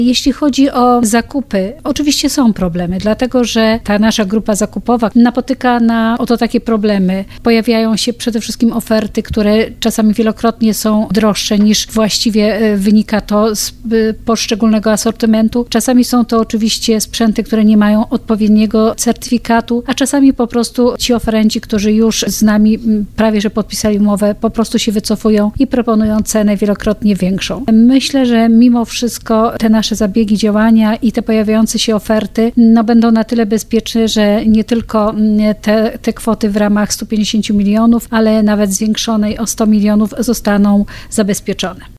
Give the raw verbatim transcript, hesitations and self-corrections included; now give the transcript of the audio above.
Jeśli chodzi o zakupy, oczywiście są problemy, dlatego że ta nasza grupa zakupowa napotyka na oto takie problemy. Pojawiają się przede wszystkim oferty, które czasami wielokrotnie są droższe niż właściwie wynika to z poszczególnego asortymentu. Czasami są to oczywiście sprzęty, które nie mają odpowiedniego certyfikatu, a czasami po prostu ci oferenci, którzy już z nami prawie że podpisali umowę, po prostu się wycofują i proponują cenę wielokrotnie większą. Myślę, że mimo wszystko te nasze zabiegi, działania i te pojawiające się oferty no, będą na tyle bezpieczne, że nie tylko te, te kwoty w ramach stu pięćdziesięciu milionów, ale nawet zwiększonej o sto milionów zostaną zabezpieczone.